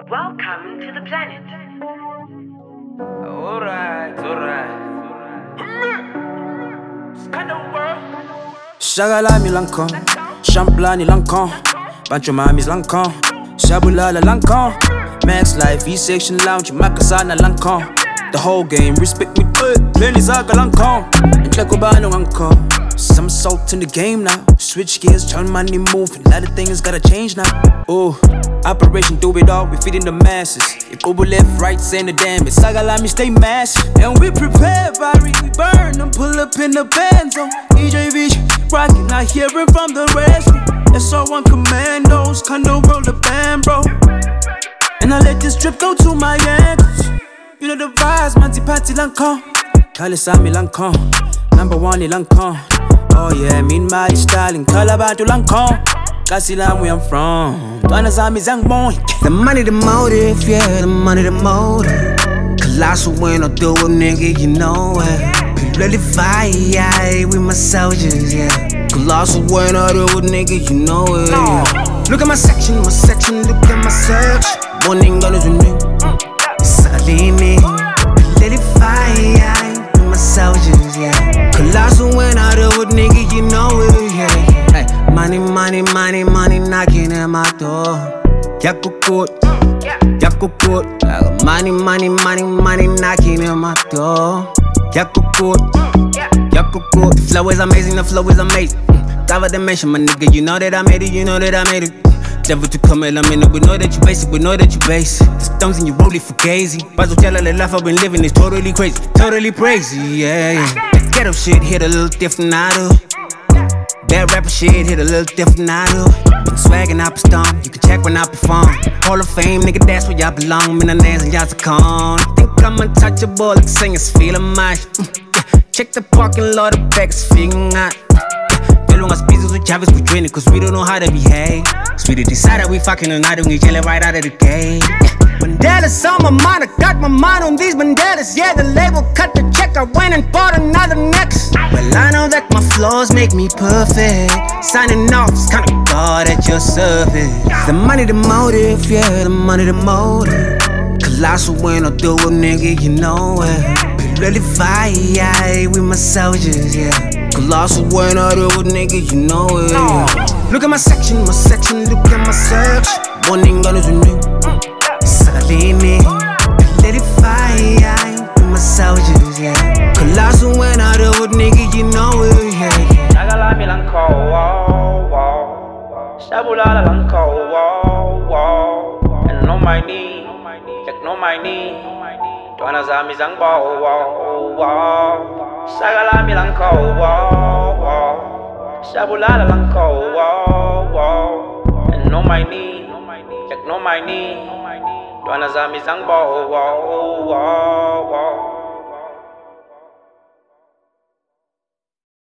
Welcome to the planet. Alright. Shagalami lankon, Champlani lankon, Bancho mamis lankon, Shabulala lankon, Max Life, E-Section Lounge, Makasana lankon. The whole game, respect me good, Lenny Zaga lankon, and Klekobano lankon. Some salt in the game now, switch gears, turn money moving, a lot of things gotta change now. Oh, Operation do it all, we feeding the masses. If Uber left, right, send the damage. Sagalami stay massive, and we prepare, Barry, we burn them, pull up in the bands on EJV, rockin', not hearing from the rescue. SR1 Commandos, Kondo roll the band, bro. And I let this drip go to my ankles. You know the vibes, Manti Patti Lancon, Kalisami Lancon, number one Lancon. Oh yeah, mean my styling, Kalabatu Lancon. Kasilam where I'm from, Tanazami Zangmon. The money, the motive, yeah, the money, the motive. Colossal when I do a nigga, you know it. Really fire, yeah, with my soldiers, yeah. Colossal when I do a nigga, you know it, yeah. Look at my section, look at my section. One thing gonna do me, Salini. Really fire, yeah, with my soldiers, yeah. Colossal when I do a nigga, you know it, yeah. Money knocking at my door. Yakukut. I got money knocking at my door. Yakukut. The flow is amazing, Cover the mention, my nigga, you know that I made it, Devil to come in, I'm in it, we know that you basic, The stones in your rollie for gazy. Bazo tell the life I've been living is totally crazy, yeah. That ghetto shit hit a little different, I do. That rapper shit hit a little different, I do. Been swaggin' up a storm, you can check when I perform. Hall of Fame, nigga, that's where y'all belong. I'm in the nails and y'all's a con. Think I'm untouchable, like singers feeling my Check the parking lot, the back is figuring out. The longest pieces with Chavis, we draining, cause we don't know how to behave. Sweetie decided we fucking tonight and we chillin' right out of the gate. Banderas on my mind, I got my mind on these banderas. Yeah, the label cut the check, I went and bought another necklace. Well, I know that my flaws make me perfect. Signing off is kinda God at your service. The money, the motive, yeah, the money, the motive. Colossal when I do a nigga, you know it. Really fire, yeah, with my soldiers, yeah. Colossal when I do a nigga, you know it, yeah. Look at my section, look at my section. One thing gonna do me, Salini. Let it fire, with my soldiers, yeah. Colossal when I do a nigga, you know it, yeah. Sagalami Lanko, Shabulala Lanko, and no my knee, check no my knee. Tuanazami Zangbo, Sagalami Lanko, Shabulala Lanko, and no my knee, check no my knee. Tuanazami Zangbo,